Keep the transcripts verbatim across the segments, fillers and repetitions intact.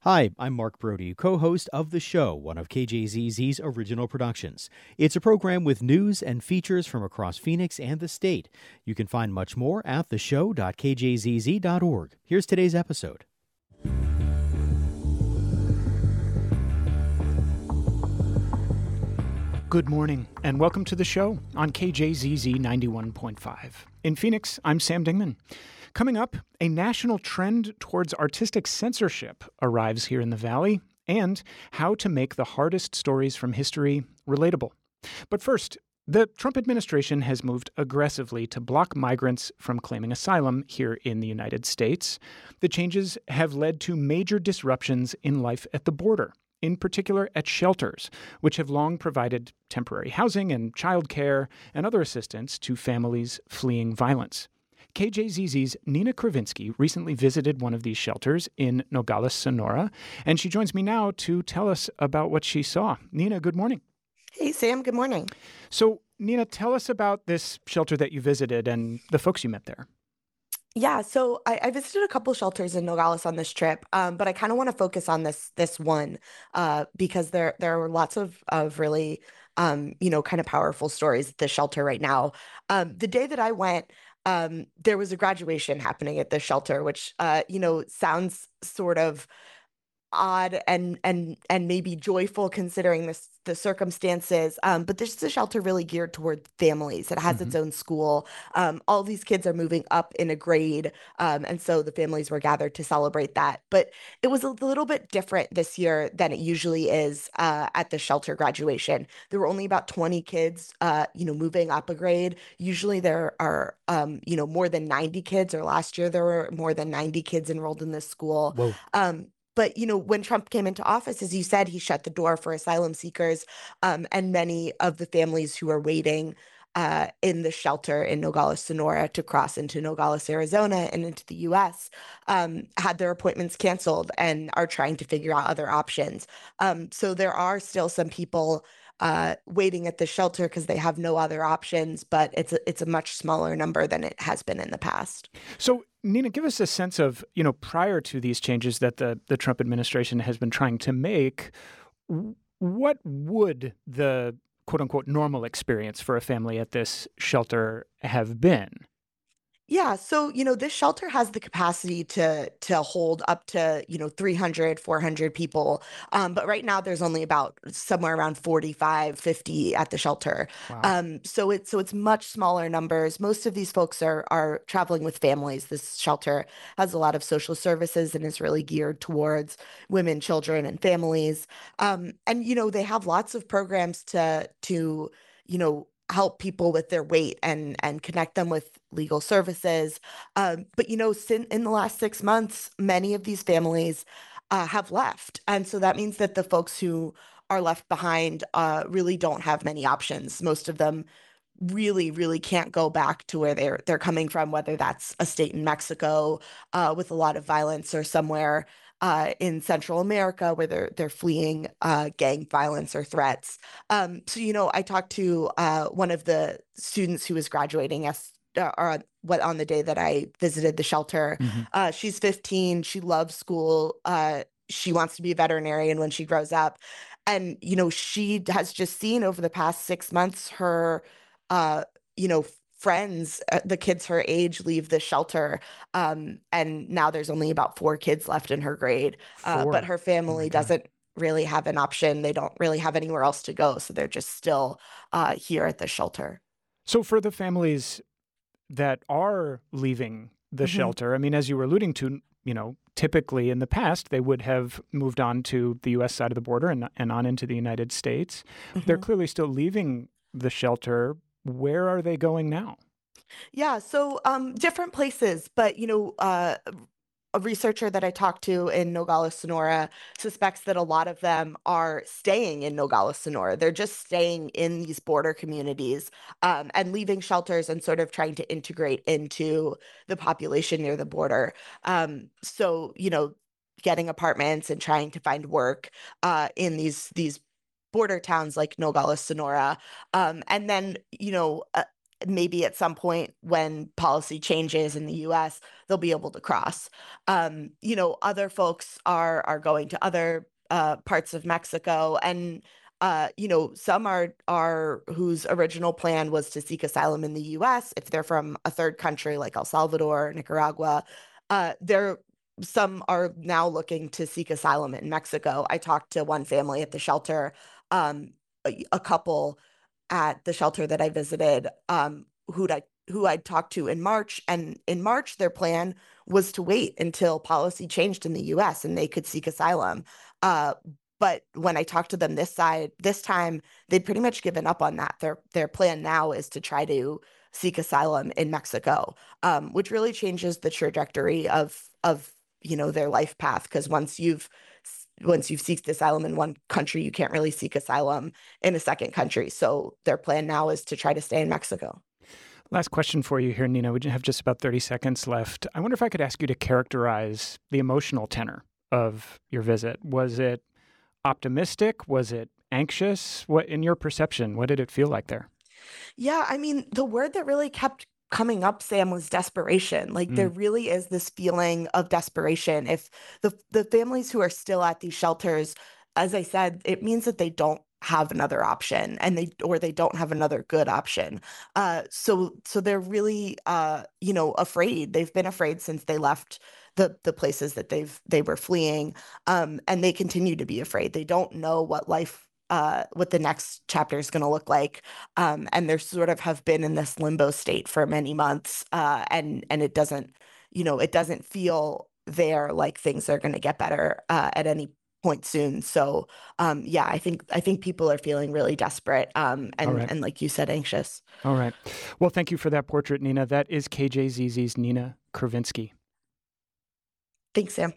Hi, I'm Mark Brody, co host of The Show, one of K J Z Z's original productions. It's a program with news and features from across Phoenix and the state. You can find much more at the show dot k j z z dot org. Here's today's episode. Good morning, and welcome to the show on K J Z Z ninety-one point five. In Phoenix, I'm Sam Dingman. Coming up, a national trend towards artistic censorship arrives here in the Valley, and how to make the hardest stories from history relatable. But first, the Trump administration has moved aggressively to block migrants from claiming asylum here in the United States. The changes have led to major disruptions in life at the border, in particular at shelters, which have long provided temporary housing and childcare and other assistance to families fleeing violence. K J Z Z's Nina Kravinsky recently visited one of these shelters in Nogales, Sonora, and she joins me now to tell us about what she saw. Nina, good morning. Hey, Sam. Good morning. So, Nina, tell us about this shelter that you visited and the folks you met there. Yeah, so I, I visited a couple shelters in Nogales on this trip, um, but I kind of want to focus on this this one uh, because there there are lots of of really um, you know kind of powerful stories at the shelter right now. Um, the day that I went, um, there was a graduation happening at the shelter, which uh, you know sounds sort of odd and and and maybe joyful considering this the circumstances. Um, but this is a shelter really geared toward families. It has Mm-hmm. its own school. Um, all these kids are moving up in a grade, um, and so the families were gathered to celebrate that. But it was a little bit different this year than it usually is uh, at the shelter graduation. There were only about twenty kids, uh, you know, moving up a grade. Usually there are, um, you know, more than ninety kids. Or last year there were more than ninety kids enrolled in this school. Whoa. Um, But, you know, when Trump came into office, as you said, he shut the door for asylum seekers, um, and many of the families who are waiting uh, in the shelter in Nogales, Sonora to cross into Nogales, Arizona and into the U S um, had their appointments canceled and are trying to figure out other options. Um, so there are still some people uh, waiting at the shelter because they have no other options, but it's a, it's a much smaller number than it has been in the past. So, Nina, give us a sense of, you know, prior to these changes that the, the Trump administration has been trying to make, what would the quote unquote normal experience for a family at this shelter have been? Yeah, so, you know, this shelter has the capacity to to hold up to, you know, three hundred, four hundred people. Um, but right now there's only about somewhere around forty-five, fifty at the shelter. Wow. Um, so it's so it's much smaller numbers. Most of these folks are are traveling with families. This shelter has a lot of social services and is really geared towards women, children, and families. Um, and, you know, they have lots of programs to to, you know, help people with their weight and and connect them with legal services. Um, but you know, sin, in the last six months, many of these families uh, have left, and so that means that the folks who are left behind uh, really don't have many options. Most of them really, really can't go back to where they're they're coming from, whether that's a state in Mexico uh, with a lot of violence or somewhere uh, in Central America where they're they're fleeing uh, gang violence or threats. Um, so you know, I talked to uh, one of the students who was graduating as uh, or what on the day that I visited the shelter. Mm-hmm. Uh, she's fifteen. She loves school. Uh, she wants to be a veterinarian when she grows up. And, you know, she has just seen over the past six months her uh, you know, friends, uh, the kids her age leave the shelter. Um, and now there's only about four kids left in her grade. Uh, Four. but her Oh my family God. doesn't really have an option. They don't really have anywhere else to go. So they're just still uh, here at the shelter. So for the families that are leaving the Mhm. shelter, I mean, as you were alluding to, you know, typically in the past, they would have moved on to the U S side of the border and, and on into the United States. They're Mhm. clearly still leaving the shelter. Where are they going now? Yeah, so um, different places, but you know, uh, a researcher that I talked to in Nogales, Sonora, suspects that a lot of them are staying in Nogales, Sonora. They're just staying in these border communities um, and leaving shelters and sort of trying to integrate into the population near the border. Um, so, you know, getting apartments and trying to find work uh, in these these border towns like Nogales, Sonora, um, and then you know. Uh, maybe at some point when policy changes in the U S, they'll be able to cross. Um, you know, other folks are are going to other uh, parts of Mexico, and uh, you know, some are are whose original plan was to seek asylum in the U S if they're from a third country like El Salvador, Nicaragua. Uh, they're Some are now looking to seek asylum in Mexico. I talked to one family at the shelter, um, a, a couple at the shelter that I visited, um, who I who I'd talked to in March, and in March their plan was to wait until policy changed in the U S and they could seek asylum. Uh, but when I talked to them this side this time, they'd pretty much given up on that. Their their plan now is to try to seek asylum in Mexico, um, which really changes the trajectory of of you know their life path, because once you've once you've seeked asylum in one country, you can't really seek asylum in a second country. So their plan now is to try to stay in Mexico. Last question for you here, Nina. We have just about thirty seconds left. I wonder if I could ask you to characterize the emotional tenor of your visit. Was it optimistic? Was it anxious? What, in your perception, what did it feel like there? Yeah, I mean, the word that really kept coming up, Sam, was desperation. Like mm. there really is this feeling of desperation. If the the families who are still at these shelters, as I said, it means that they don't have another option, and they or they don't have another good option. Uh, so so they're really uh, you know afraid. They've been afraid since they left the the places that they've they were fleeing, um, and they continue to be afraid. They don't know what life. Uh, what the next chapter is going to look like. Um, and they sort of have been in this limbo state for many months. Uh, and, and it doesn't, you know, it doesn't feel there like things are going to get better uh, at any point soon. So, um, yeah, I think, I think people are feeling really desperate. Um, and, right. and like you said, anxious. All right. Well, thank you for that portrait, Nina. That is K J Z Z's Nina Kravinsky. Thanks, Sam.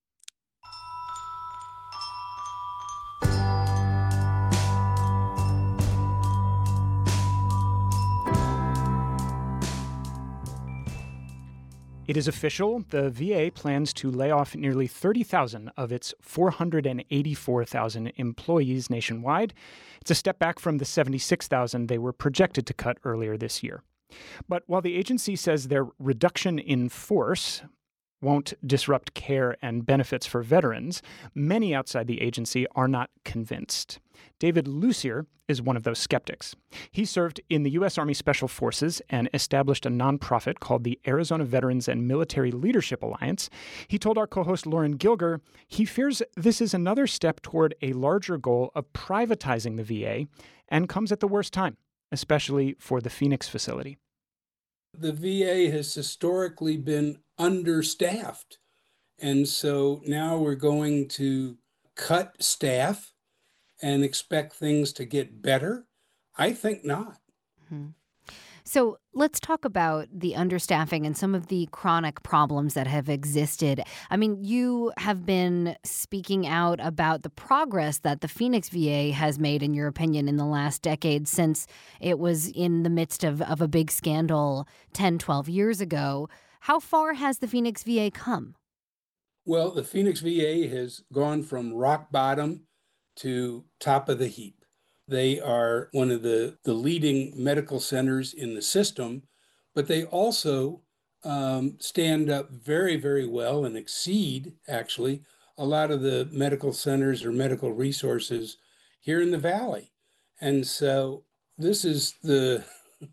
It is official. The V A plans to lay off nearly thirty thousand of its four hundred eighty-four thousand employees nationwide. It's a step back from the seventy-six thousand they were projected to cut earlier this year. But while the agency says their reduction in force won't disrupt care and benefits for veterans, many outside the agency are not convinced. David Lucier is one of those skeptics. He served in the U S Army Special Forces and established a nonprofit called the Arizona Veterans and Military Leadership Alliance. He told our co-host Lauren Gilger he fears this is another step toward a larger goal of privatizing the V A and comes at the worst time, especially for the Phoenix facility. The V A has historically been understaffed. And so now we're going to cut staff and expect things to get better? I think not. Mm-hmm. So let's talk about the understaffing and some of the chronic problems that have existed. I mean, you have been speaking out about the progress that the Phoenix V A has made, in your opinion, in the last decade, since it was in the midst of, of a big scandal ten, twelve years ago. How far has the Phoenix V A come? Well, the Phoenix V A has gone from rock bottom to top of the heap. They are one of the, the leading medical centers in the system, but they also um, stand up very, very well and exceed, actually, a lot of the medical centers or medical resources here in the Valley. And so this is the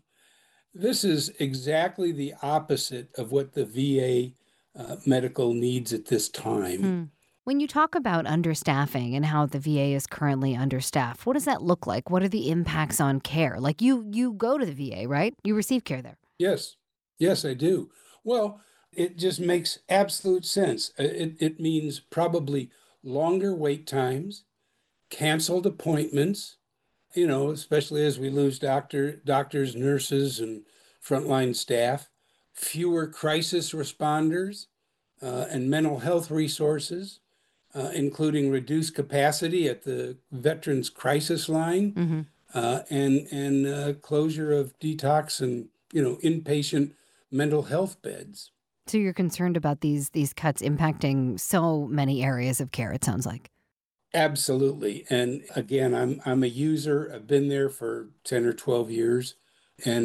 this is exactly the opposite of what the V A uh, medical needs at this time. Mm. When you talk about understaffing and how the V A is currently understaffed, what does that look like? What are the impacts on care? Like you you go to the V A, right? You receive care there. Yes. Yes, I do. Well, it just makes absolute sense. It, it means probably longer wait times, canceled appointments, you know, especially as we lose doctor, doctors, nurses, and frontline staff, fewer crisis responders uh, and mental health resources, Uh, including reduced capacity at the Veterans Crisis Line, mm-hmm. uh, and and uh, closure of detox and you know inpatient mental health beds. So you're concerned about these these cuts impacting so many areas of care, it sounds like. Absolutely, and again, I'm I'm a user. I've been there for ten or twelve years, and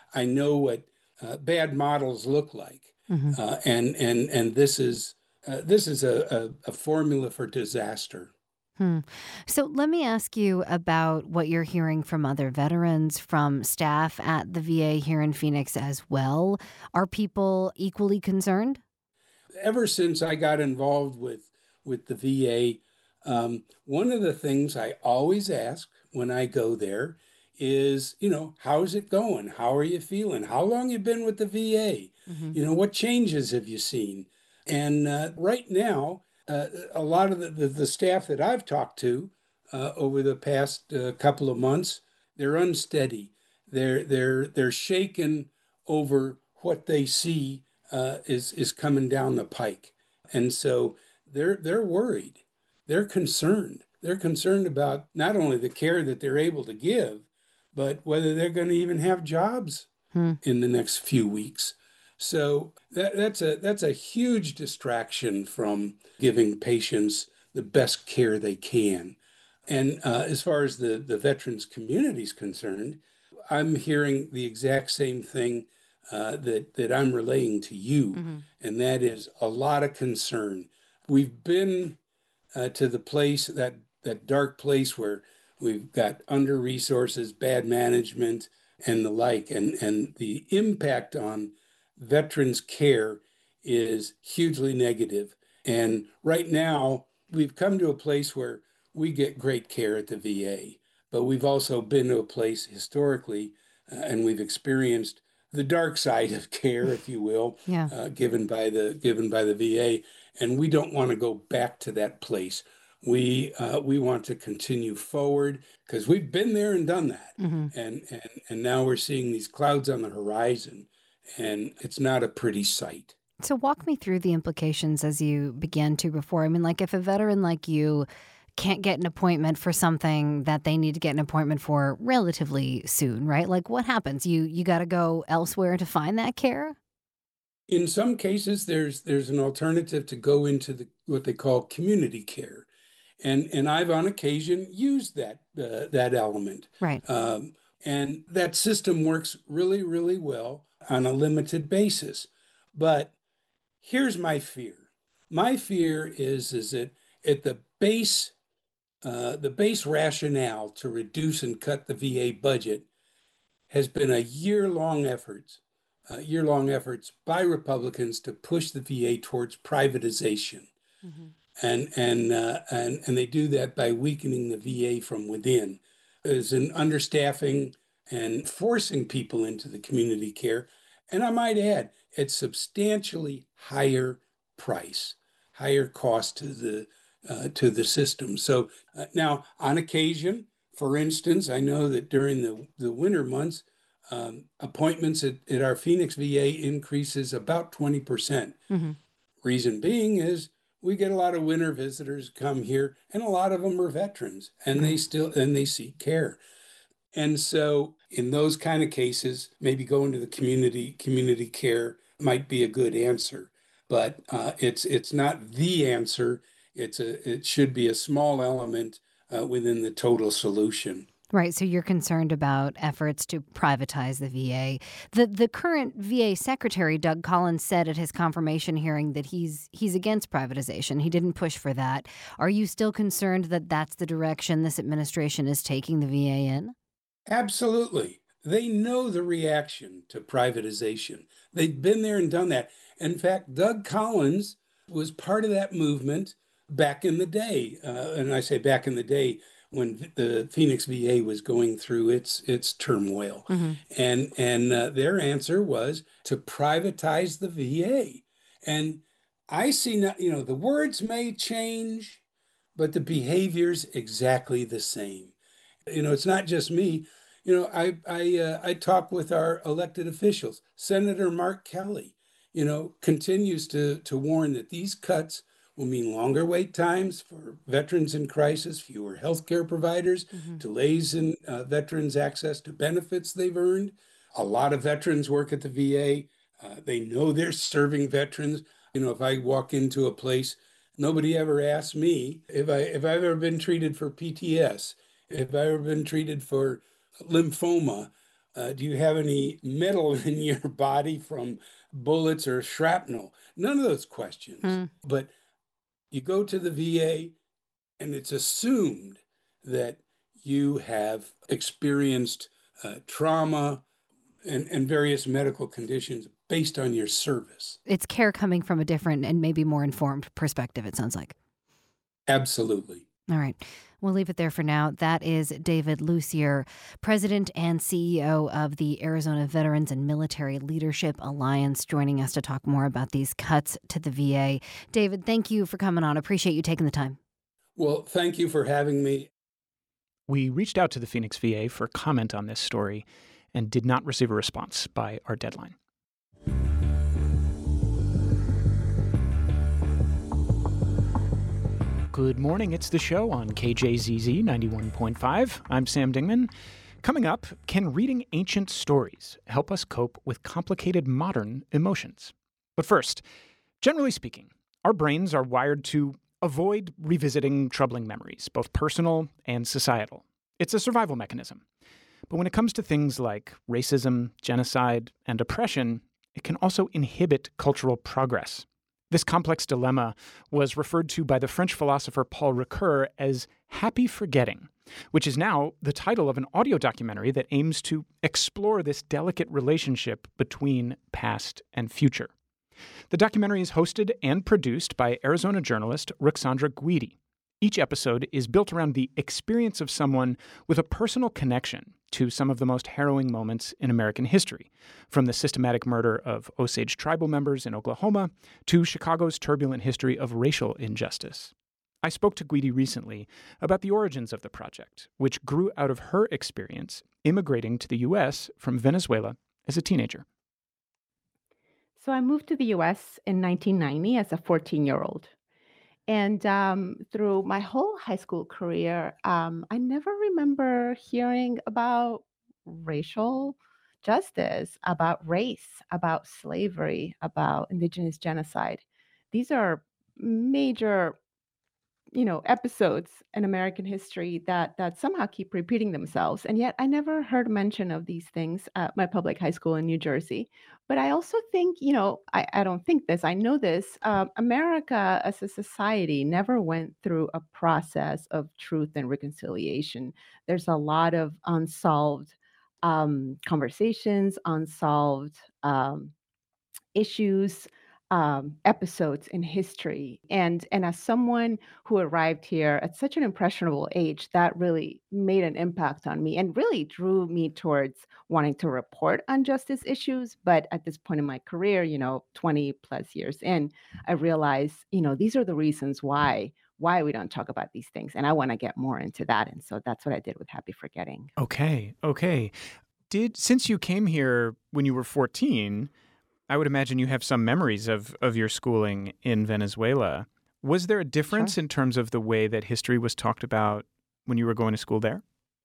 I know what uh, bad models look like. Hmm. Uh, and and and this is uh, this is a, a, a formula for disaster. Hmm. So let me ask you about what you're hearing from other veterans, from staff at the V A here in Phoenix as well. Are people equally concerned? Ever since I got involved with with the V A, um, one of the things I always ask when I go there is, you know, how's it going? How are you feeling? How long you been with the V A? Hmm. You know, what changes have you seen? And uh, right now, uh, a lot of the, the, the staff that I've talked to uh, over the past uh, couple of months, they're unsteady. They're they're they're shaken over what they see uh, is is coming down the pike, and so they're they're worried, they're concerned, they're concerned about not only the care that they're able to give, but whether they're going to even have jobs Hmm. in the next few weeks. So that, that's a that's a huge distraction from giving patients the best care they can. And uh, as far as the, the veterans community is concerned, I'm hearing the exact same thing uh, that, that I'm relaying to you, Hmm. and that is a lot of concern. We've been uh, to the place, that, that dark place where we've got under resources, bad management, and the like, and, and the impact on veterans care is hugely negative. And right now, we've come to a place where we get great care at the V A, but we've also been to a place historically, uh, and we've experienced the dark side of care, if you will, Yeah. uh, given by the given by the V A, and we don't want to go back to that place. We uh, we want to continue forward because we've been there and done that, Hmm. and and and now we're seeing these clouds on the horizon, and it's not a pretty sight. So walk me through the implications as you began to before. I mean, like if a veteran like you can't get an appointment for something that they need to get an appointment for relatively soon, right? Like what happens? You you got to go elsewhere to find that care? In some cases, there's there's an alternative to go into the what they call community care, and and I've on occasion used that uh, that element, Right. um, and that system works really really well on a limited basis. But here's my fear. My fear is is that at the base uh, the base rationale to reduce and cut the V A budget has been a year-long efforts, uh, year-long efforts by Republicans to push the V A towards privatization, Hmm. and and uh, and and they do that by weakening the V A from within. There's an understaffing and forcing people into the community care, and I might add, at substantially higher price, higher cost to the uh, to the system. So uh, now, on occasion, for instance, I know that during the, the winter months, um, appointments at, at our Phoenix V A increases about twenty percent. Hmm. Reason being is we get a lot of winter visitors come here, and a lot of them are veterans, and they Right. still and they seek care. And so in those kind of cases, maybe going to the community community care might be a good answer, but uh, it's it's not the answer. It's a it should be a small element uh, within the total solution. Right. So you're concerned about efforts to privatize the V A. The the current V A secretary, Doug Collins, said at his confirmation hearing that he's he's against privatization. He didn't push for that. Are you still concerned that that's the direction this administration is taking the V A in? Absolutely. They know the reaction to privatization. They've been there and done that. In fact, Doug Collins was part of that movement back in the day. Uh, and I say back in the day when the Phoenix V A was going through its its turmoil. Hmm. And and uh, their answer was to privatize the V A. And I see not, you know, the words may change, but the behavior's exactly the same. You know, it's not just me. You know, I I uh, I talk with our elected officials. Senator Mark Kelly, you know, continues to to warn that these cuts will mean longer wait times for veterans in crisis, fewer healthcare providers, Hmm. delays in uh, veterans' access to benefits they've earned. A lot of veterans work at the V A. Uh, they know they're serving veterans. You know, if I walk into a place, nobody ever asks me if I if I've ever been treated for P T S, if I've ever been treated for lymphoma. Uh, do you have any metal in your body from bullets or shrapnel? None of those questions. Mm. But you go to the V A, and it's assumed that you have experienced uh, trauma and, and various medical conditions based on your service. It's care coming from a different and maybe more informed perspective, it sounds like. Absolutely. All right. We'll leave it there for now. That is David Lucier, President and C E O of the Arizona Veterans and Military Leadership Alliance, joining us to talk more about these cuts to the V A. David, thank you for coming on. Appreciate you taking the time. Well, thank you for having me. We reached out to the Phoenix V A for comment on this story and did not receive a response by our deadline. Good morning. It's the show on K J Z Z ninety-one point five. I'm Sam Dingman. Coming up, can reading ancient stories help us cope with complicated modern emotions? But first, generally speaking, our brains are wired to avoid revisiting troubling memories, both personal and societal. It's a survival mechanism. But when it comes to things like racism, genocide, and oppression, it can also inhibit cultural progress. This complex dilemma was referred to by the French philosopher Paul Ricoeur as happy forgetting, which is now the title of an audio documentary that aims to explore this delicate relationship between past and future. The documentary is hosted and produced by Arizona journalist Ruxandra Guidi. Each episode is built around the experience of someone with a personal connection to some of the most harrowing moments in American history, from the systematic murder of Osage tribal members in Oklahoma to Chicago's turbulent history of racial injustice. I spoke to Guidi recently about the origins of the project, which grew out of her experience immigrating to the U S from Venezuela as a teenager. So I moved to the U S in nineteen ninety as a fourteen-year-old. And um, through my whole high school career, um, I never remember hearing about racial justice, about race, about slavery, about indigenous genocide. These are major, you know, episodes in American history that that somehow keep repeating themselves. And yet I never heard mention of these things at my public high school in New Jersey. But I also think, you know, I, I don't think this, I know this, uh, America as a society never went through a process of truth and reconciliation. There's a lot of unsolved um, conversations, unsolved um, issues, um, episodes in history. And and as someone who arrived here at such an impressionable age, that really made an impact on me and really drew me towards wanting to report on justice issues. But at this point in my career, you know, twenty plus years in, I realized, you know, these are the reasons why why we don't talk about these things. And I want to get more into that. And so that's what I did with Happy Forgetting. Okay, okay. Did since you came here when you were fourteen, I would imagine you have some memories of, of your schooling in Venezuela. Was there a difference Sure. in terms of the way that history was talked about when you were going to school there?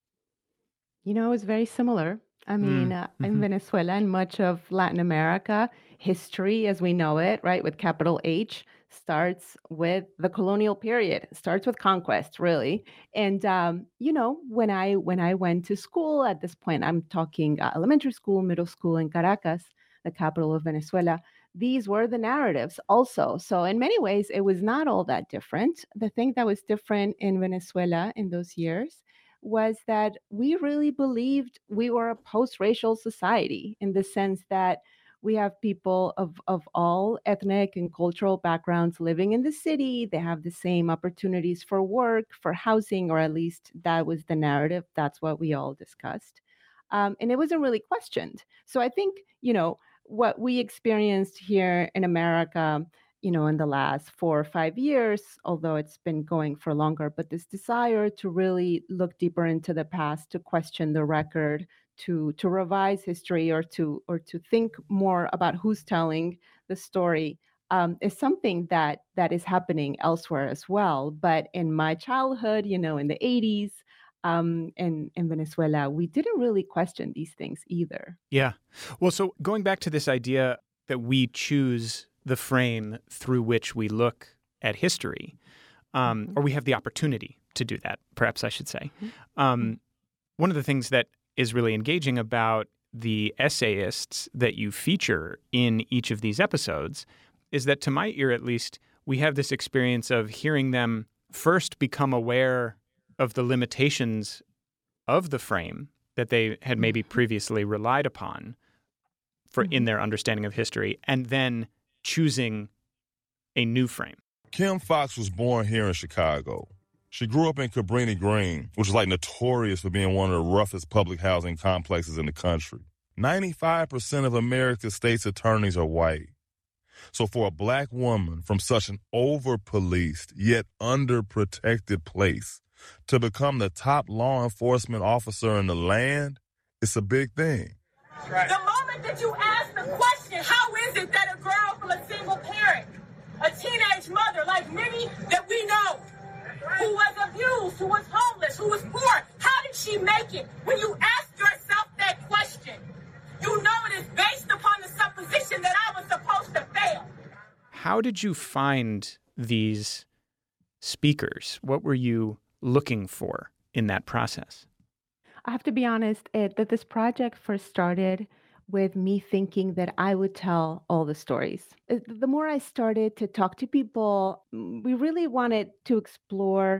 You know, it's very similar. I mean, Mm, uh, in mhm. Venezuela and much of Latin America, history as we know it, right, with capital H, starts with the colonial period, starts with conquest, really. And um, you know, when I when I went to school at this point, I'm talking uh, elementary school, middle school in Caracas, the capital of Venezuela. These were the narratives also. So in many ways, it was not all that different. The thing that was different in Venezuela in those years was that we really believed we were a post-racial society in the sense that we have people of, of all ethnic and cultural backgrounds living in the city. They have the same opportunities for work, for housing, or at least that was the narrative. That's what we all discussed. Um, and it wasn't really questioned. So I think, you know, what we experienced here in America, you know, in the last four or five years, although it's been going for longer, but this desire to really look deeper into the past, to question the record, to to revise history, or to or to think more about who's telling the story, um, is something that that is happening elsewhere as well. But in my childhood, you know, in the eighties, um, in in Venezuela, we didn't really question these things either. Yeah. Well, so going back to this idea that we choose the frame through which we look at history, um, Mhm. or we have the opportunity to do that, perhaps I should say. Mhm. Um, one of the things that is really engaging about the essayists that you feature in each of these episodes is that, to my ear at least, we have this experience of hearing them first become aware of the limitations of the frame that they had maybe previously relied upon for in their understanding of history, and then choosing a new frame. Kim Fox was born here in Chicago. She grew up in Cabrini Green, which is like notorious for being one of the roughest public housing complexes in the country. ninety-five percent of America's state's attorneys are white. So for a black woman from such an over-policed yet underprotected place to become the top law enforcement officer in the land, it's a big thing. Right. The moment that you ask the question, how is it that a girl from a single parent, a teenage mother like many that we know, who was abused, who was homeless, who was poor, how did she make it? When you ask yourself that question, you know it is based upon the supposition that I was supposed to fail. How did you find these speakers? What were you looking for in that process? I have to be honest, it, that this project first started with me thinking that I would tell all the stories. Uh, The more I started to talk to people, mm, we really wanted to explore,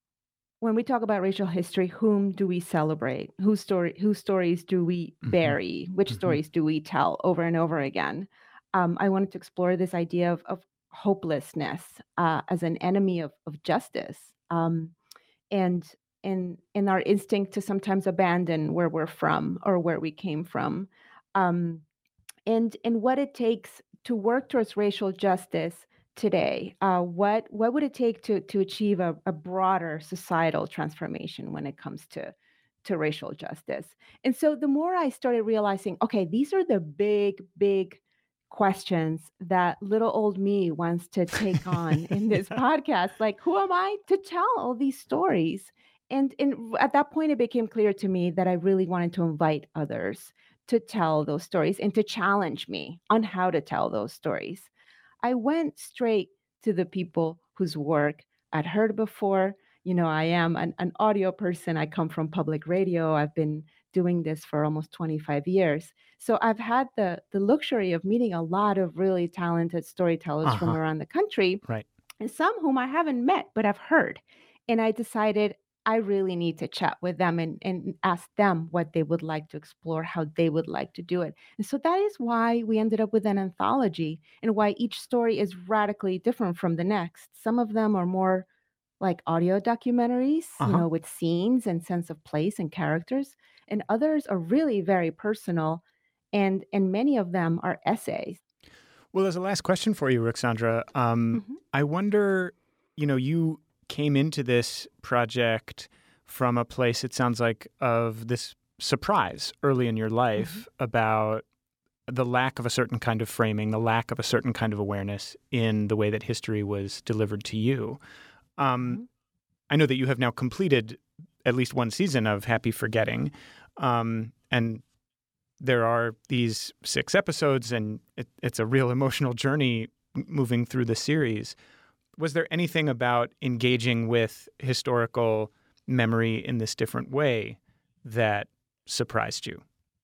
when we talk about racial history, whom do we celebrate? Whose story, whose stories do we Mhm. bury? Which Mhm. stories do we tell over and over again? Um, I wanted to explore this idea of, of hopelessness uh, as an enemy of, of justice. Um, and and and our instinct to sometimes abandon where we're from or where we came from, um, and and what it takes to work towards racial justice today. Uh, what what would it take to to achieve a, a broader societal transformation when it comes to to racial justice? And so the more I started realizing, okay, these are the big big questions that little old me wants to take on in this podcast. Like, who am I to tell all these stories? And, and at that point, it became clear to me that I really wanted to invite others to tell those stories and to challenge me on how to tell those stories. I went straight to the people whose work I'd heard before. You know, I am an, an audio person. I come from public radio. I've been doing this for almost twenty-five years. So I've had the the luxury of meeting a lot of really talented storytellers from Uh-huh. around the country, Right. and some whom I haven't met, but I've heard. And I decided I really need to chat with them and, and ask them what they would like to explore, how they would like to do it. And so that is why we ended up with an anthology and why each story is radically different from the next. Some of them are more like audio documentaries, you Uh-huh. know, with scenes and sense of place and characters. And others are really very personal. And, and many of them are essays. Well, as a last question for you, Ruxandra, um, Mhm. I wonder, you know, you came into this project from a place, it sounds like, of this surprise early in your life about the lack of a certain kind of framing, the lack of a certain kind of awareness in the way that history was delivered to you. Um, Mhm. I know that you have now completed at least one season of Happy Forgetting, um, and there are these six episodes, and it, it's a real emotional journey m- moving through the series. Was there anything about engaging with historical memory in this different way that surprised you?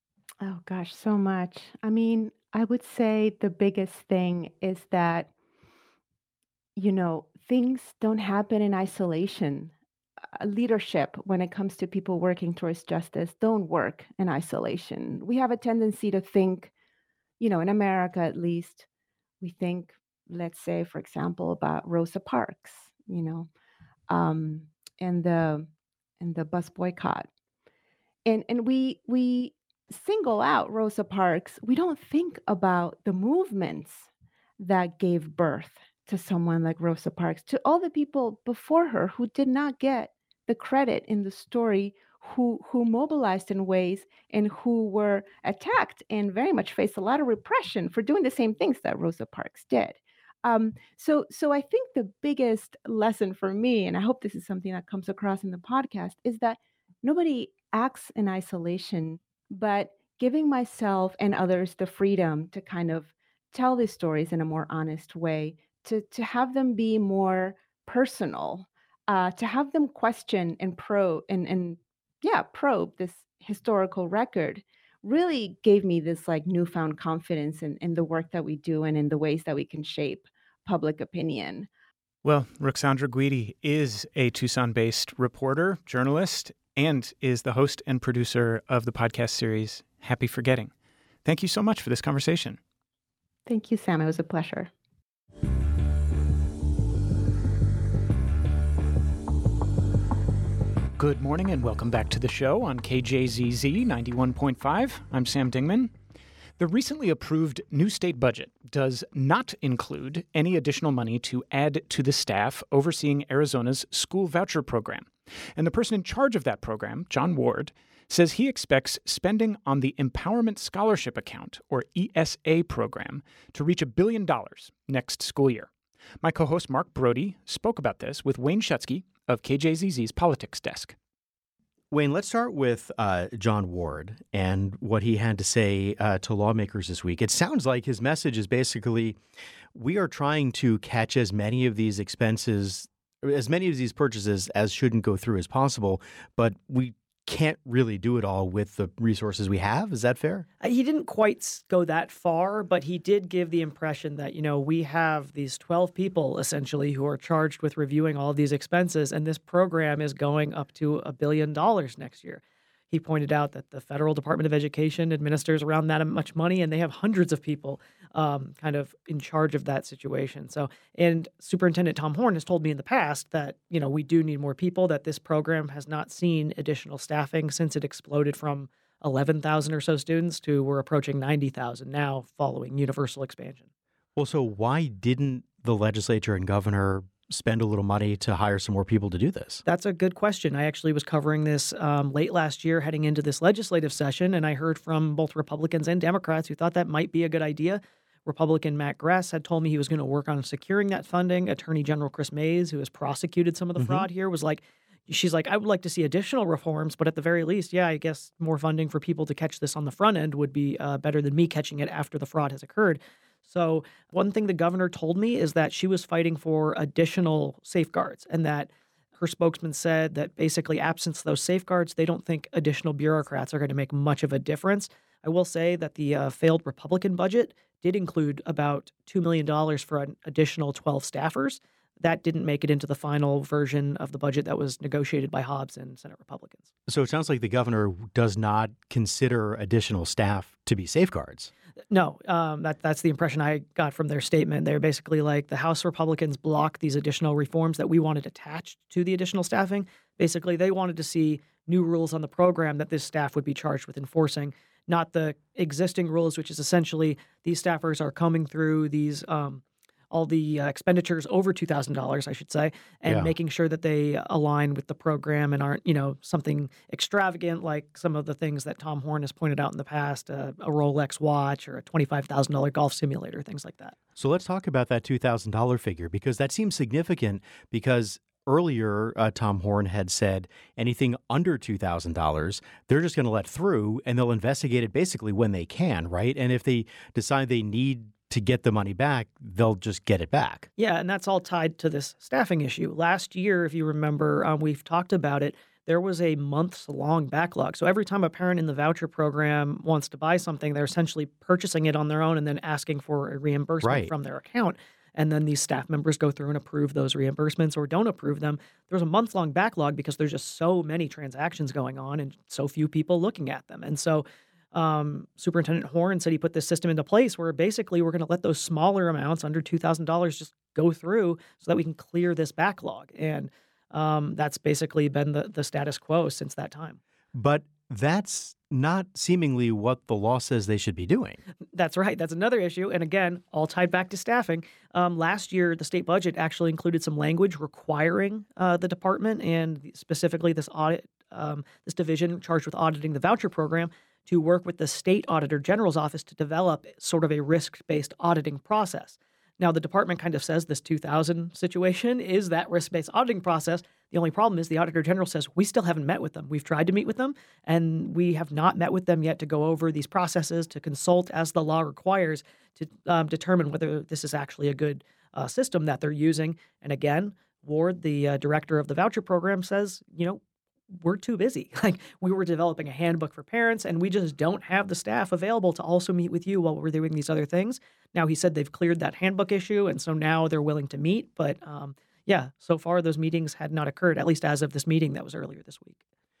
Oh gosh, so much. I mean, I would say the biggest thing is that, you know, things don't happen in isolation. Uh, leadership, when it comes to people working towards justice, don't work in isolation. We have a tendency to think, you know, in America at least, we think, let's say, for example, about Rosa Parks, you know, um, and the and the bus boycott. And and we we single out Rosa Parks. We don't think about the movements that gave birth to someone like Rosa Parks, to all the people before her who did not get the credit in the story, who who mobilized in ways and who were attacked and very much faced a lot of repression for doing the same things that Rosa Parks did. Um, so so I think the biggest lesson for me, and I hope this is something that comes across in the podcast, is that nobody acts in isolation, but giving myself and others the freedom to kind of tell these stories in a more honest way, to to have them be more personal, uh, to have them question and probe and and yeah, probe this historical record really gave me this like newfound confidence in, in the work that we do and in the ways that we can shape public opinion. Well, Ruxandra Guidi is a Tucson-based reporter, journalist, and is the host and producer of the podcast series Happy Forgetting. Thank you so much for this conversation. Thank you, Sam. It was a pleasure. Good morning and welcome back to the show on K J Z Z ninety-one point five. I'm Sam Dingman. The recently approved new state budget does not include any additional money to add to the staff overseeing Arizona's school voucher program. And the person in charge of that program, John Ward, says he expects spending on the Empowerment Scholarship Account, or E S A program, to reach a billion dollars next school year. My co-host Mark Brody spoke about this with Wayne Schutsky of K J Z Z's Politics Desk. Wayne, let's start with uh, John Ward and what he had to say uh, to lawmakers this week. It sounds like his message is basically, we are trying to catch as many of these expenses, as many of these purchases as shouldn't go through as possible, but we can't really do it all with the resources we have. Is that fair? He didn't quite go that far, but he did give the impression that, you know, we have these twelve people essentially who are charged with reviewing all of these expenses, and this program is going up to a billion dollars next year. He pointed out that the Federal Department of Education administers around that much money, and they have hundreds of people um, kind of in charge of that situation. So, and Superintendent Tom Horne has told me in the past that, you know, we do need more people, that this program has not seen additional staffing since it exploded from eleven thousand or so students to we're approaching ninety thousand now following universal expansion. Well, so why didn't the legislature and governor spend a little money to hire some more people to do this? That's a good question. I actually was covering this um, late last year heading into this legislative session, and I heard from both Republicans and Democrats who thought that might be a good idea. Republican Matt Gress had told me he was going to work on securing that funding. Attorney General Chris Mays, who has prosecuted some of the mm-hmm. fraud here, was like, she's like, I would like to see additional reforms, but at the very least, yeah, I guess more funding for people to catch this on the front end would be uh, better than me catching it after the fraud has occurred. So one thing the governor told me is that she was fighting for additional safeguards, and that her spokesman said that basically absent those safeguards, they don't think additional bureaucrats are going to make much of a difference. I will say that the uh, failed Republican budget did include about two million dollars for an additional twelve staffers. That didn't make it into the final version of the budget that was negotiated by Hobbs and Senate Republicans. So it sounds like the governor does not consider additional staff to be safeguards. No, um, that that's the impression I got from their statement. They're basically like, the House Republicans blocked these additional reforms that we wanted attached to the additional staffing. Basically, they wanted to see new rules on the program that this staff would be charged with enforcing, not the existing rules, which is essentially these staffers are coming through these um, all the uh, expenditures over two thousand dollars, I should say, and yeah. making sure that they align with the program and aren't, you know, something extravagant like some of the things that Tom Horne has pointed out in the past, uh, a Rolex watch or a twenty-five thousand dollars golf simulator, things like that. So let's talk about that two thousand dollars figure, because that seems significant, because earlier uh, Tom Horne had said anything under two thousand dollars, they're just going to let through and they'll investigate it basically when they can, right? And if they decide they need to get the money back, they'll just get it back. Yeah, and that's all tied to this staffing issue. Last year, if you remember, um, we've talked about it, there was a months-long backlog. So every time a parent in the voucher program wants to buy something, they're essentially purchasing it on their own and then asking for a reimbursement right. from their account. And then these staff members go through and approve those reimbursements or don't approve them. There's a month-long backlog because there's just so many transactions going on and so few people looking at them. And so Um, Superintendent Horne said he put this system into place where basically we're going to let those smaller amounts under two thousand dollars just go through so that we can clear this backlog. And um, that's basically been the, the status quo since that time. But that's not seemingly what the law says they should be doing. That's right. That's another issue. And again, all tied back to staffing. Um, last year, the state budget actually included some language requiring uh, the department and specifically this audit, um, this division charged with auditing the voucher program to work with the state auditor general's office to develop sort of a risk-based auditing process. Now, the department kind of says this two thousand situation is that risk-based auditing process. The only problem is the auditor general says we still haven't met with them. We've tried to meet with them, and we have not met with them yet to go over these processes, to consult as the law requires to um, determine whether this is actually a good uh, system that they're using. And again, Ward, the uh, director of the voucher program, says, you know, we're too busy. Like, we were developing a handbook for parents, and we just don't have the staff available to also meet with you while we're doing these other things. Now, he said they've cleared that handbook issue, and so now they're willing to meet. But um, yeah, so far those meetings had not occurred, at least as of this meeting that was earlier this week.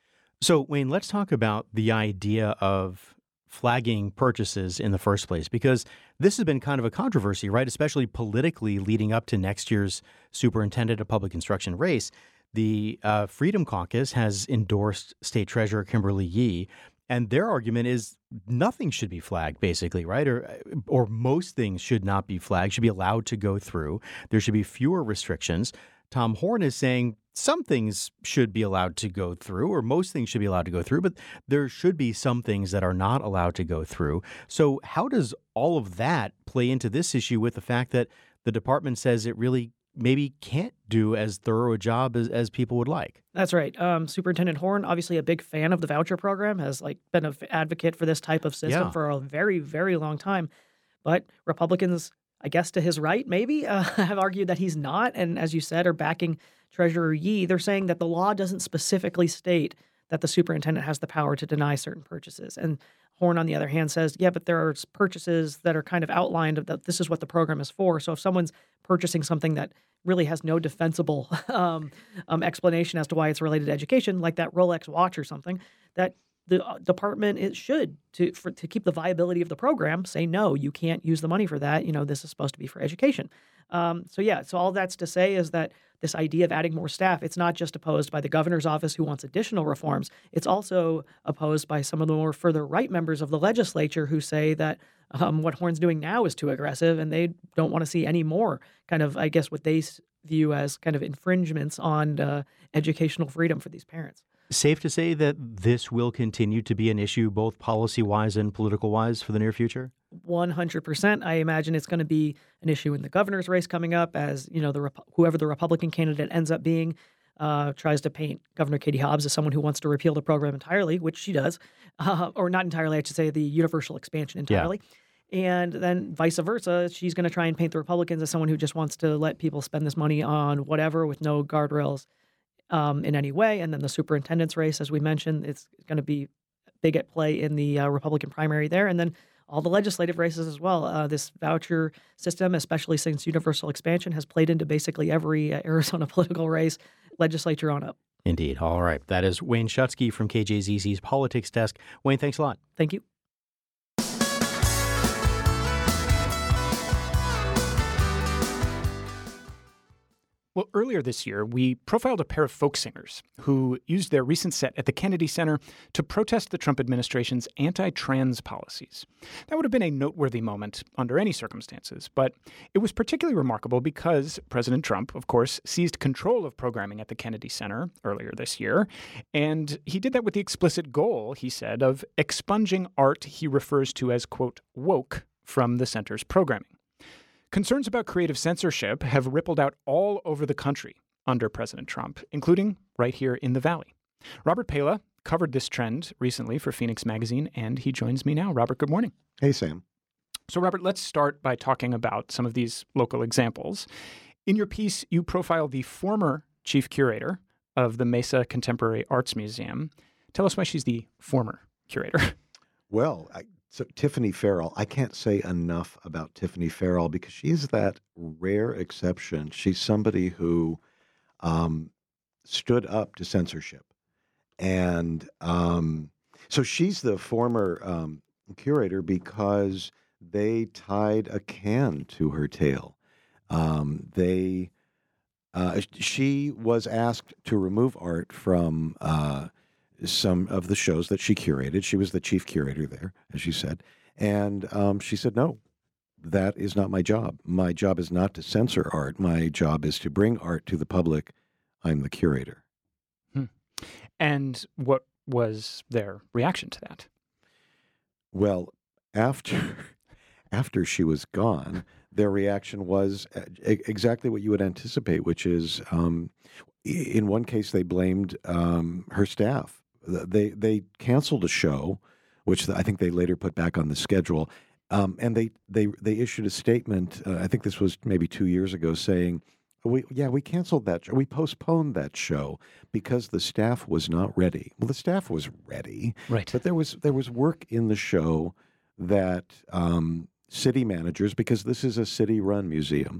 So, Wayne, let's talk about the idea of flagging purchases in the first place, because this has been kind of a controversy, right? Especially politically leading up to next year's superintendent of public instruction race. The uh, Freedom Caucus has endorsed State Treasurer Kimberly Yee, and their argument is nothing should be flagged, basically, right? Or, or most things should not be flagged, should be allowed to go through. There should be fewer restrictions. Tom Horne is saying some things should be allowed to go through, or most things should be allowed to go through, but there should be some things that are not allowed to go through. So how does all of that play into this issue with the fact that the department says it really maybe can't do as thorough a job as, as people would like? That's right. Um, Superintendent Horne, obviously a big fan of the voucher program, has like been an advocate for this type of system Yeah. for a very, very long time. But Republicans, I guess to his right, maybe, uh, have argued that he's not. And as you said, are backing Treasurer Yee. They're saying that the law doesn't specifically state that the superintendent has the power to deny certain purchases. And Horne, on the other hand, says, yeah, but there are purchases that are kind of outlined of that this is what the program is for. So if someone's purchasing something that really has no defensible um, um, explanation as to why it's related to education, like that Rolex watch or something, that the department it should to for, to keep the viability of the program say no, you can't use the money for that. You know, this is supposed to be for education. Um, so yeah, so all that's to say is that this idea of adding more staff, it's not just opposed by the governor's office who wants additional reforms. It's also opposed by some of the more further right members of the legislature who say that um, what Horne's doing now is too aggressive, and they don't want to see any more kind of, I guess, what they view as kind of infringements on uh, educational freedom for these parents. Safe to say that this will continue to be an issue both policy-wise and political-wise for the near future? one hundred percent. I imagine it's going to be an issue in the governor's race coming up as, you know, the whoever the Republican candidate ends up being uh, tries to paint Governor Katie Hobbs as someone who wants to repeal the program entirely, which she does, uh, or not entirely, I should say, the universal expansion entirely. Yeah. And then vice versa, she's going to try and paint the Republicans as someone who just wants to let people spend this money on whatever with no guardrails um, in any way. And then the superintendent's race, as we mentioned, it's going to be big at play in the uh, Republican primary there. And then all the legislative races as well. Uh, this voucher system, especially since universal expansion, has played into basically every uh, Arizona political race, legislature on up. Indeed. All right. That is Wayne Schutsky from K J Z Z's Politics Desk. Wayne, thanks a lot. Thank you. Well, earlier this year, we profiled a pair of folk singers who used their recent set at the Kennedy Center to protest the Trump administration's anti-trans policies. That would have been a noteworthy moment under any circumstances, but it was particularly remarkable because President Trump, of course, seized control of programming at the Kennedy Center earlier this year, and he did that with the explicit goal, he said, of expunging art he refers to as, quote, woke from the center's programming. Concerns about creative censorship have rippled out all over the country under President Trump, including right here in the Valley. Robert Pala covered this trend recently for Phoenix Magazine, and he joins me now. Robert, good morning. Hey, Sam. So, Robert, let's start by talking about some of these local examples. In your piece, you profile the former chief curator of the Mesa Contemporary Arts Museum. Tell us why she's the former curator. Well, I, so Tiffany Farrell, I can't say enough about Tiffany Farrell because she's that rare exception. She's somebody who um, stood up to censorship. And um, so she's the former um, curator because they tied a can to her tail. Um, they, uh, she was asked to remove art from uh, some of the shows that she curated. She was the chief curator there, as she said. And um, she said, no, that is not my job. My job is not to censor art. My job is to bring art to the public. I'm the curator. Hmm. And what was their reaction to that? Well, after after she was gone, their reaction was exactly what you would anticipate, which is, um, in one case, they blamed um, her staff. They they canceled a show, which I think they later put back on the schedule, um, and they they they issued a statement. Uh, I think this was maybe two years ago, saying We yeah, we canceled that show. We postponed that show because the staff was not ready. Well, the staff was ready, Right. but there was there was work in the show that um, city managers, because this is a city-run museum,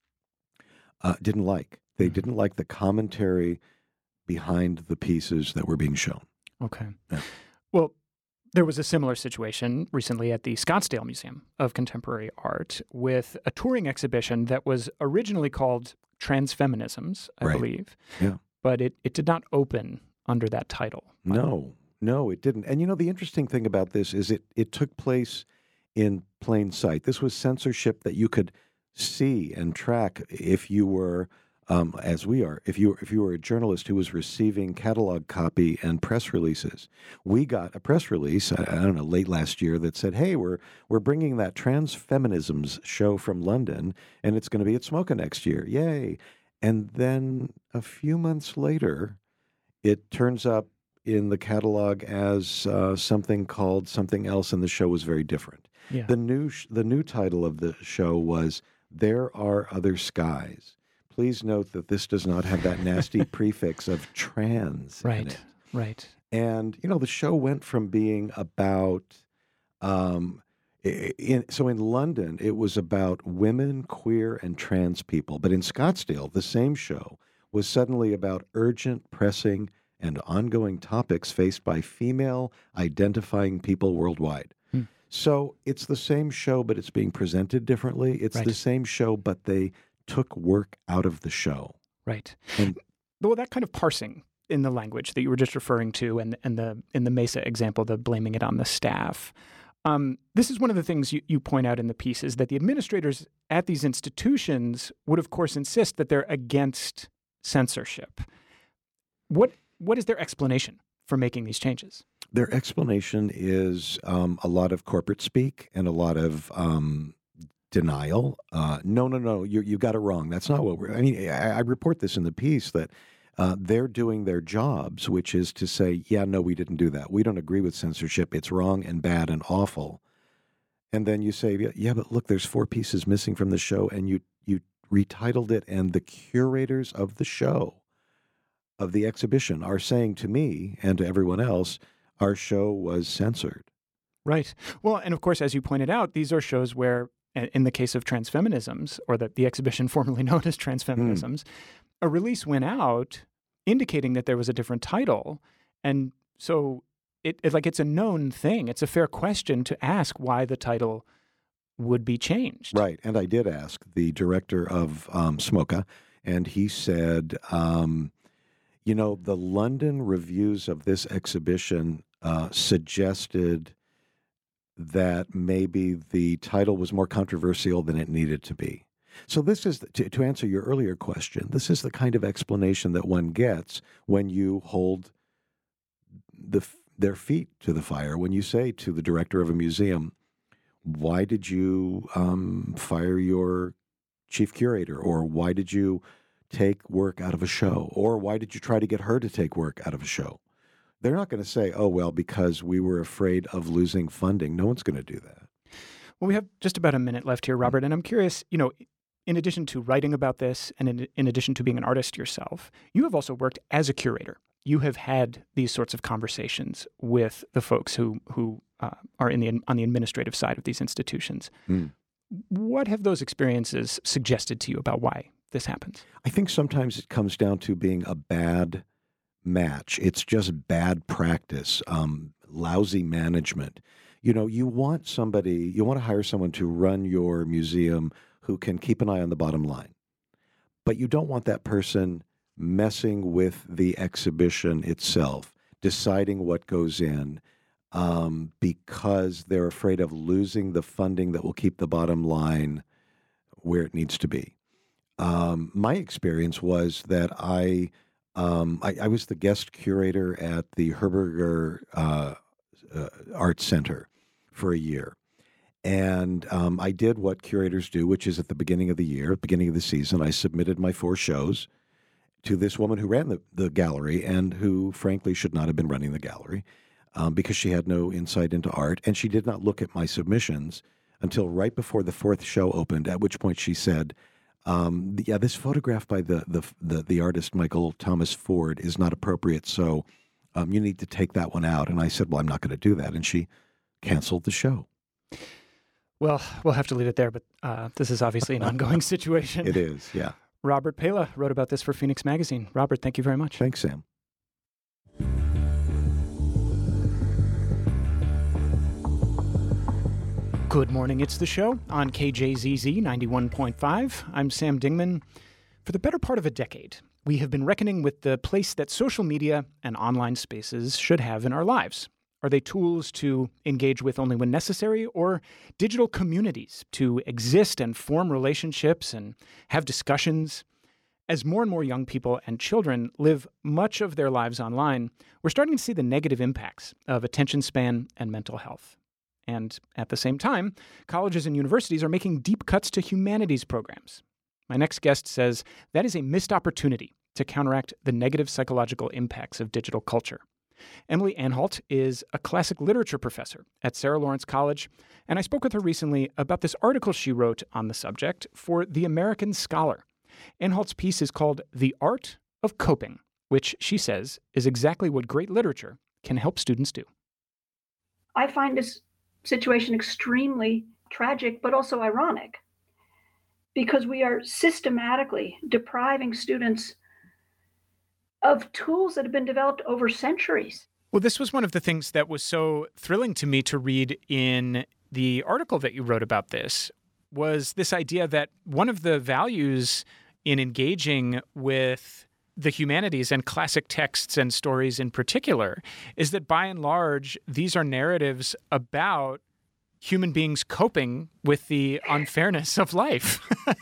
uh, didn't like. They Mm-hmm. didn't like the commentary behind the pieces that were being shown. Okay. Yeah. Well, there was a similar situation recently at the Scottsdale Museum of Contemporary Art with a touring exhibition that was originally called Transfeminisms, I Right. believe. Yeah. But it, it did not open under that title. No, no, it didn't. And you know, the interesting thing about this is it it took place in plain sight. This was censorship that you could see and track if you were, um, as we are, if you if you were a journalist who was receiving catalog copy and press releases. We got a press release, I, I don't know, late last year that said, "Hey, we're we're bringing that Transfeminisms show from London, and it's going to be at SMOCA next year. Yay!" And then a few months later, it turns up in the catalog as uh, something called something else, and the show was very different. Yeah. The new sh- the new title of the show was "There Are Other Skies." Please note that this does not have that nasty prefix of trans in Right. it. Right. And you know, the show went from being about, um, i- in, so in London it was about women, queer, and trans people, but in Scottsdale, the same show was suddenly about urgent, pressing, and ongoing topics faced by female identifying people worldwide. Hmm. So it's the same show, but it's being presented differently. It's Right. the same show, but they took work out of the show. Right. And Well, that kind of parsing in the language that you were just referring to, and and the in the Mesa example, the blaming it on the staff. Um, this is one of the things you, you point out in the piece is that the administrators at these institutions would, of course, insist that they're against censorship. What what is their explanation for making these changes? their explanation is um, a lot of corporate speak and a lot of um, denial. Uh, no, no, no, you you got it wrong. That's not what we're. I mean, I, I report this in the piece that uh, they're doing their jobs, which is to say, yeah, no, we didn't do that. We don't agree with censorship. It's wrong and bad and awful. And then you say, yeah, yeah, but look, there's four pieces missing from the show, and you you retitled it, and the curators of the show, of the exhibition, are saying to me and to everyone else, our show was censored. Right. Well, and of course, as you pointed out, these are shows where, in the case of Transfeminisms, or the, the exhibition formerly known as Transfeminisms, mm. a release went out indicating that there was a different title. And so it, it like it's a known thing. It's a fair question to ask why the title would be changed. Right. And I did ask the director of um, SMOCA, and he said, um, you know, the London reviews of this exhibition uh, suggested that maybe the title was more controversial than it needed to be. So this is, to, to answer your earlier question, this is the kind of explanation that one gets when you hold the their feet to the fire, when you say to the director of a museum, why did you um, fire your chief curator? Or why did you take work out of a show? Or why did you try to get her to take work out of a show? They're not going to say, oh, well, because we were afraid of losing funding. No one's going to do that. Well, we have just about a minute left here, Robert, and I'm curious, you know, in addition to writing about this and in, in addition to being an artist yourself, you have also worked as a curator. You have had these sorts of conversations with the folks who who uh, are in the on the administrative side of these institutions. Mm. What have those experiences suggested to you about why this happens? I think sometimes it comes down to being a bad match. It's just bad practice, um, lousy management. You know, you want somebody, you want to hire someone to run your museum who can keep an eye on the bottom line. But you don't want that person messing with the exhibition itself, deciding what goes in, um, because they're afraid of losing the funding that will keep the bottom line where it needs to be. Um, my experience was that I, um, I, I was the guest curator at the Herberger uh, uh, Art Center for a year. And um, I did what curators do, which is at the beginning of the year, beginning of the season, I submitted my four shows to this woman who ran the, the gallery and who, frankly, should not have been running the gallery um, because she had no insight into art. And she did not look at my submissions until right before the fourth show opened, at which point she said, Um, yeah, this photograph by the, the the the artist Michael Thomas Ford is not appropriate, so um, you need to take that one out. And I said, well, I'm not going to do that. And she canceled the show. Well, we'll have to leave it there, but uh, this is obviously an ongoing situation. It is, yeah. Robert Pela wrote about this for Phoenix Magazine. Robert, thank you very much. Thanks, Sam. Good morning, it's the show on K J Z Z ninety-one point five. I'm Sam Dingman. For the better part of a decade, we have been reckoning with the place that social media and online spaces should have in our lives. Are they tools to engage with only when necessary, or digital communities to exist and form relationships and have discussions? As more and more young people and children live much of their lives online, we're starting to see the negative impacts of attention span and mental health. And at the same time, colleges and universities are making deep cuts to humanities programs. My next guest says that is a missed opportunity to counteract the negative psychological impacts of digital culture. Emily Anhalt is a classic literature professor at Sarah Lawrence College, and I spoke with her recently about this article she wrote on the subject for The American Scholar. Anhalt's piece is called The Art of Coping, which she says is exactly what great literature can help students do. I find this situation extremely tragic, but also ironic, because we are systematically depriving students of tools that have been developed over centuries. Well, this was one of the things that was so thrilling to me to read in the article that you wrote about this, was this idea that one of the values in engaging with the humanities and classic texts and stories in particular is that by and large, these are narratives about human beings coping with the unfairness of life.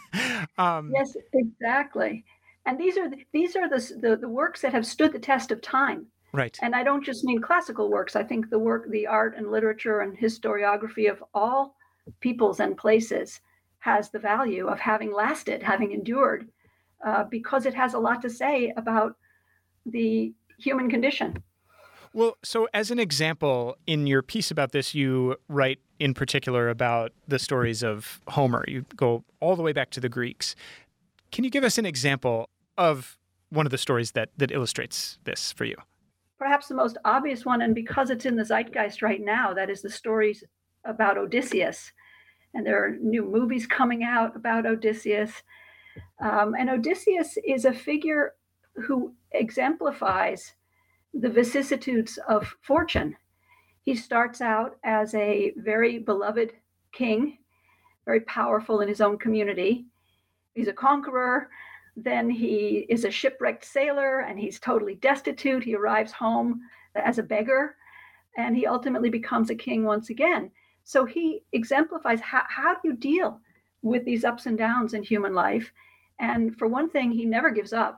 um, yes, exactly. And these are the, these are the, the the works that have stood the test of time. Right. And I don't just mean classical works. I think the work, the art and literature and historiography of all peoples and places has the value of having lasted, having endured, uh, because it has a lot to say about the human condition. Well, so as an example, in your piece about this, you write in particular about the stories of Homer. You go all the way back to the Greeks. Can you give us an example of one of the stories that, that illustrates this for you? Perhaps the most obvious one, and because it's in the zeitgeist right now, that is the stories about Odysseus. And there are new movies coming out about Odysseus. Um, and Odysseus is a figure who exemplifies the vicissitudes of fortune. He starts out as a very beloved king, very powerful in his own community. He's a conqueror. Then he is a shipwrecked sailor and he's totally destitute. He arrives home as a beggar and he ultimately becomes a king once again. So he exemplifies how, how do you deal with these ups and downs in human life? And for one thing, he never gives up.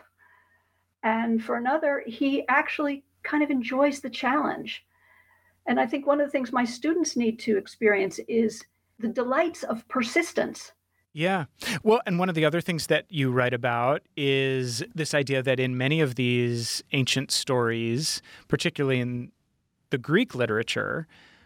And for another, he actually kind of enjoys the challenge. And I think one of the things my students need to experience is the delights of persistence. Yeah. Well, and one of the other things that you write about is this idea that in many of these ancient stories, particularly in the Greek literature,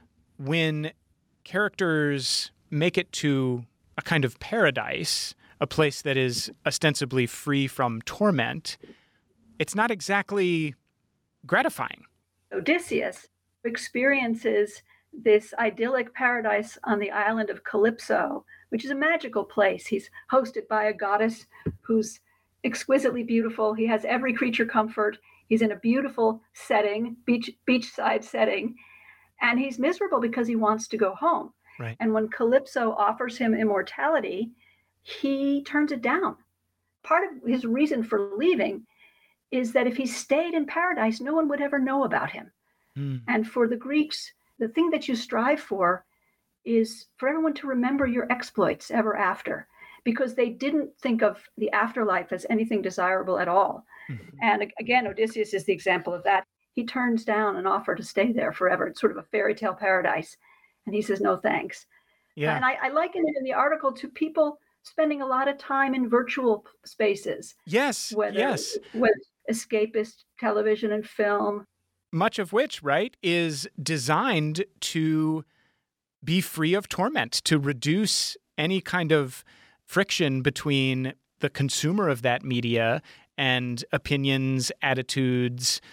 when characters make it to a kind of paradise, a place that is ostensibly free from torment, it's not exactly gratifying. Odysseus experiences this idyllic paradise on the island of Calypso, which is a magical place. He's hosted by a goddess who's exquisitely beautiful. He has every creature comfort. He's in a beautiful setting, beach beachside setting, and he's miserable because he wants to go home. Right. And when Calypso offers him immortality, he turns it down. Part of his reason for leaving is that if he stayed in paradise, no one would ever know about him. Mm. And for the Greeks, the thing that you strive for is for everyone to remember your exploits ever after, because they didn't think of the afterlife as anything desirable at all. Mm-hmm. And again, Odysseus is the example of that. He turns down an offer to stay there forever. It's sort of a fairy tale paradise. And he says, no, thanks. Yeah. And I, I liken it in the article to people spending a lot of time in virtual spaces. Yes, whether, yes. With escapist television and film. Much of which, right, is designed to be free of torment, to reduce any kind of friction between the consumer of that media and opinions, attitudes,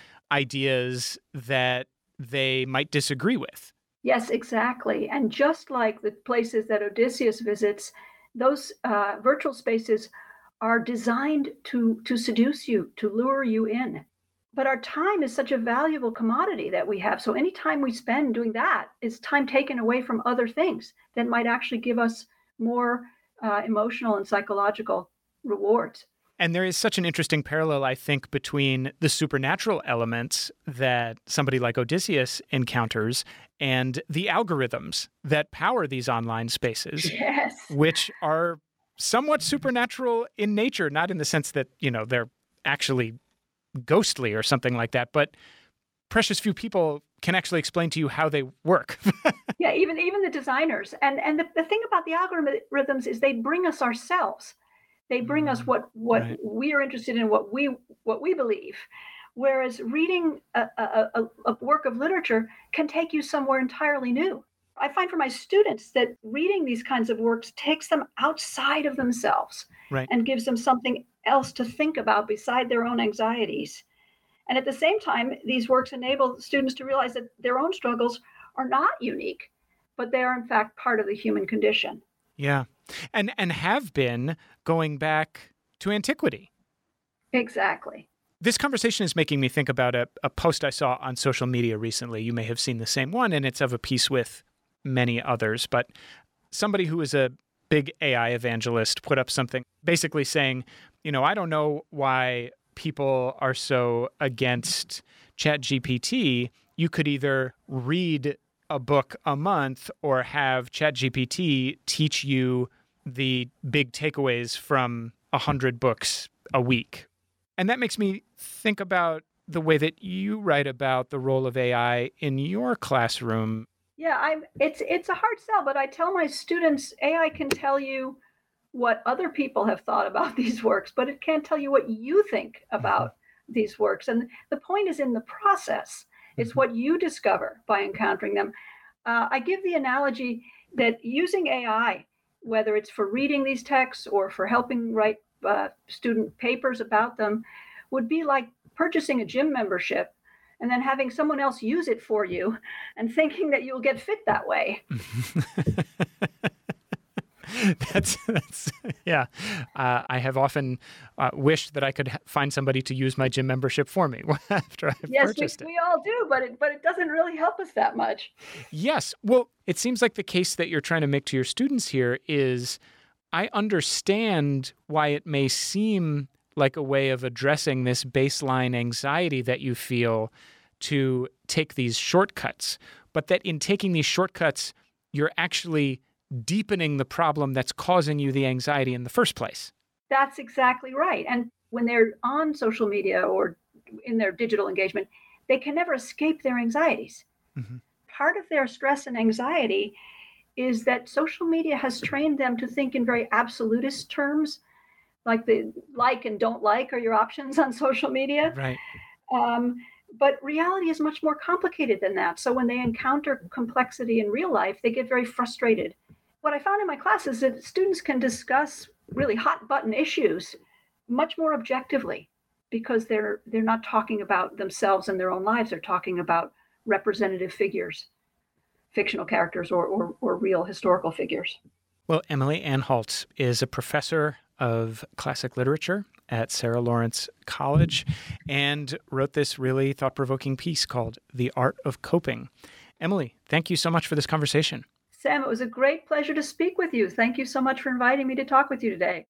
ideas that they might disagree with. Yes, exactly. And just like the places that Odysseus visits, those uh, virtual spaces are designed to, to seduce you, to lure you in. But our time is such a valuable commodity that we have. So any time we spend doing that is time taken away from other things that might actually give us more uh, emotional and psychological rewards. And there is such an interesting parallel, I think, between the supernatural elements that somebody like Odysseus encounters and the algorithms that power these online spaces, yes. which are somewhat supernatural in nature, not in the sense that, you know, they're actually ghostly or something like that, but precious few people can actually explain to you how they work. yeah, even even the designers. And and the, the thing about the algorithms is they bring us ourselves. They bring us what what right. we are interested in, what we what we believe. Whereas reading a, a, a, a work of literature can take you somewhere entirely new. I find for my students that reading these kinds of works takes them outside of themselves right. and gives them something else to think about beside their own anxieties. And at the same time, these works enable students to realize that their own struggles are not unique, but they are in fact part of the human condition. Yeah. And and have been going back to antiquity. Exactly. This conversation is making me think about a, a post I saw on social media recently. You may have seen the same one, and it's of a piece with many others. But somebody who is a big A I evangelist put up something basically saying, you know, I don't know why people are so against ChatGPT. You could either read a book a month or have ChatGPT teach you the big takeaways from a hundred books a week. And that makes me think about the way that you write about the role of A I in your classroom. Yeah, I'm, it's it's a hard sell, but I tell my students A I can tell you what other people have thought about these works, but it can't tell you what you think about mm-hmm. these works. And the point is in the process. It's what you discover by encountering them. Uh, I give the analogy that using A I, whether it's for reading these texts or for helping write uh, student papers about them, would be like purchasing a gym membership and then having someone else use it for you and thinking that you'll get fit that way. That's, that's yeah. Uh, I have often uh, wished that I could ha- find somebody to use my gym membership for me after I've yes, purchased we, it. Yes, we all do, but it, but it doesn't really help us that much. Yes. Well, it seems like the case that you're trying to make to your students here is I understand why it may seem like a way of addressing this baseline anxiety that you feel to take these shortcuts, but that in taking these shortcuts, you're actually deepening the problem that's causing you the anxiety in the first place. That's exactly right. And when they're on social media or in their digital engagement, they can never escape their anxieties. Mm-hmm. Part of their stress and anxiety is that social media has trained them to think in very absolutist terms, like the like and don't like are your options on social media. Right. Um, but reality is much more complicated than that. So when they encounter complexity in real life, they get very frustrated. What I found in my class is that students can discuss really hot button issues much more objectively because they're they're not talking about themselves and their own lives. They're talking about representative figures, fictional characters or, or, or real historical figures. Well, Emily Anhaltz is a professor of classic literature at Sarah Lawrence College and wrote this really thought-provoking piece called The Art of Coping. Emily, thank you so much for this conversation. Sam, it was a great pleasure to speak with you. Thank you so much for inviting me to talk with you today.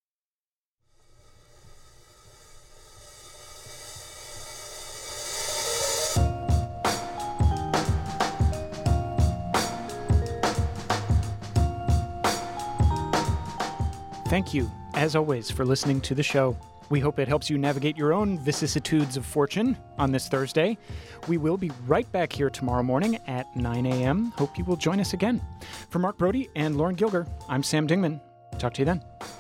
Thank you, as always, for listening to the show. We hope it helps you navigate your own vicissitudes of fortune on this Thursday. We will be right back here tomorrow morning at nine a.m. Hope you will join us again. For Mark Brody and Lauren Gilger, I'm Sam Dingman. Talk to you then.